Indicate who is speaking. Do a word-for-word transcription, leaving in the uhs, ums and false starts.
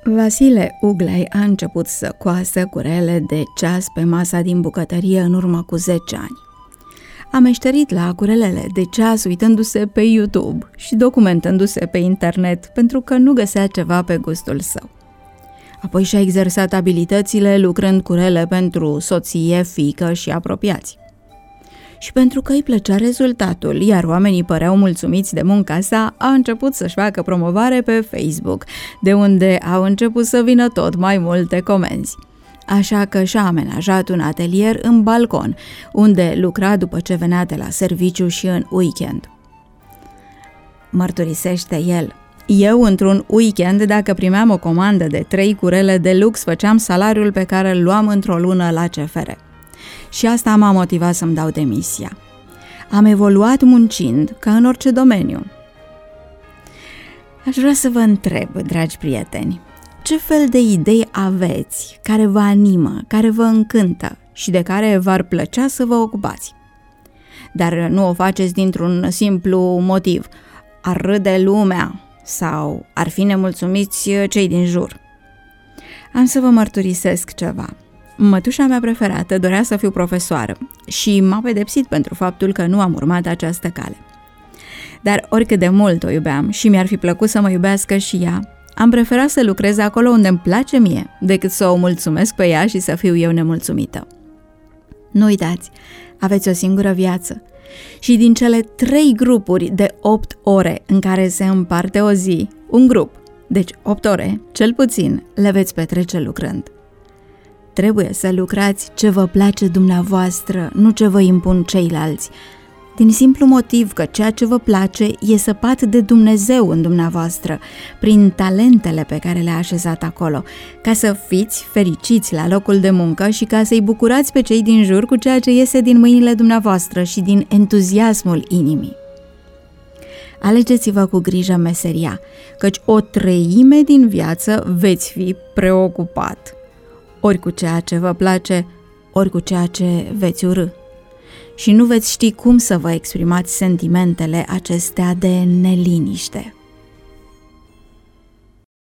Speaker 1: Vasile Uglei a început să coasă curele de ceas pe masa din bucătărie în urmă cu zece ani. A meșterit la curelele de ceas uitându-se pe YouTube și documentându-se pe internet pentru că nu găsea ceva pe gustul său. Apoi și-a exersat abilitățile lucrând curele pentru soție, fiică și apropiați. Și pentru că îi plăcea rezultatul, iar oamenii păreau mulțumiți de munca sa, a început să-și facă promovare pe Facebook, de unde au început să vină tot mai multe comenzi. Așa că și-a amenajat un atelier în balcon, unde lucra după ce venea de la serviciu și în weekend. Mărturisește el: eu, într-un weekend, dacă primeam o comandă de trei curele de lux, făceam salariul pe care îl luam într-o lună la C F R. Și asta m-a motivat să-mi dau demisia. Am evoluat muncind, ca în orice domeniu. Aș vrea să vă întreb, dragi prieteni, ce fel de idei aveți care vă animă, care vă încântă și de care v-ar plăcea să vă ocupați? Dar nu o faceți dintr-un simplu motiv: ar râde lumea sau ar fi nemulțumiți cei din jur. Am să vă mărturisesc ceva. Mătușa mea preferată dorea să fiu profesoară și m-a pedepsit pentru faptul că nu am urmat această cale. Dar oricât de mult o iubeam și mi-ar fi plăcut să mă iubească și ea, am preferat să lucrez acolo unde îmi place mie, decât să o mulțumesc pe ea și să fiu eu nemulțumită. Nu uitați, aveți o singură viață și din cele trei grupuri de opt ore în care se împarte o zi, un grup, deci opt ore, cel puțin, le veți petrece lucrând. Trebuie să lucrați ce vă place dumneavoastră, nu ce vă impun ceilalți, din simplu motiv că ceea ce vă place e săpat de Dumnezeu în dumneavoastră, prin talentele pe care le-a așezat acolo, ca să fiți fericiți la locul de muncă și ca să-i bucurați pe cei din jur cu ceea ce iese din mâinile dumneavoastră și din entuziasmul inimii. Alegeți-vă cu grijă meseria, căci o treime din viață veți fi preocupat, ori cu ceea ce vă place, ori cu ceea ce veți urâ. Și nu veți ști cum să vă exprimați sentimentele acestea de neliniște.